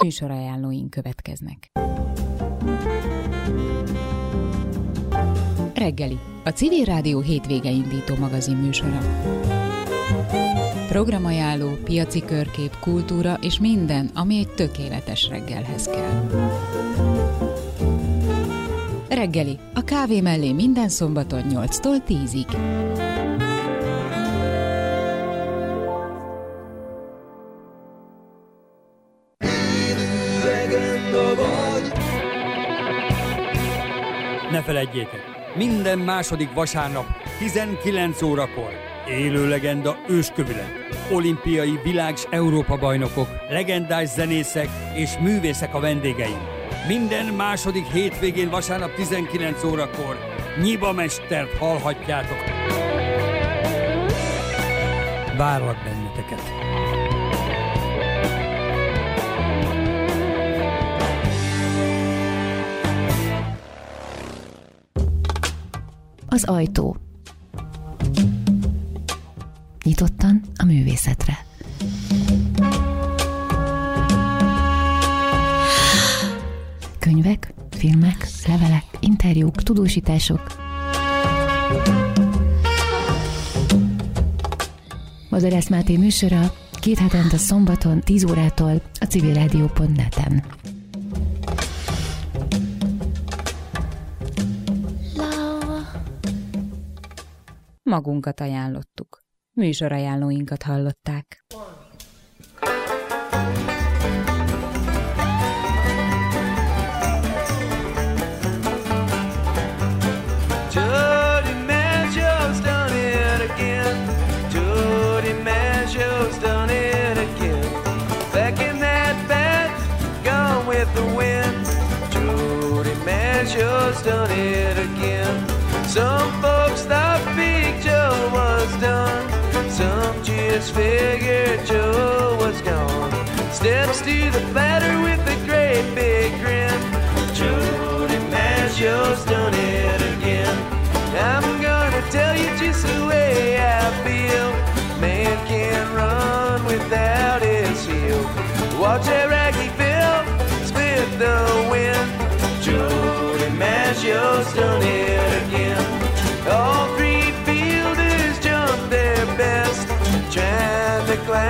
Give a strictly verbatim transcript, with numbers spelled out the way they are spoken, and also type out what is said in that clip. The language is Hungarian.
Műsorajánlóink következnek. Reggeli, a Civil Rádió hétvége indító magazin műsora. Programajánló, piaci körkép, kultúra és minden, ami egy tökéletes reggelhez kell. Reggeli, a kávé mellé minden szombaton nyolctól tízig. Ne feledjétek, minden második vasárnap tizenkilenc órakor élő legenda őskövület, olimpiai világ- s Európa-bajnokok, legendás zenészek és művészek a vendégeim. Minden második hétvégén vasárnap tizenkilenc órakor Nyiba Mestert hallhatjátok. Várlak benneteket! Az ajtó. Nyitottan a művészetre. Könyvek, filmek, levelek, interjúk, tudósítások. Bozorász Máté műsora két hetente szombaton tíz órától a civilrádió pont net-en. Magunkat ajánlottuk. Műsorajánlóinkat hallották. Jody Mancho's done it again. Jody Mancho's done it again. Back in that bed, gone with the wind. Jody Mancho's done it again. Some folks thought Big Joe was done. Some just figured Joe was gone. Steps to the platter with a great big grin. Jody Mancho's done it again. I'm gonna tell you just the way I feel. Man can't run without his heel. Watch that raggy Bill split the wind. Jody Mancho's done it.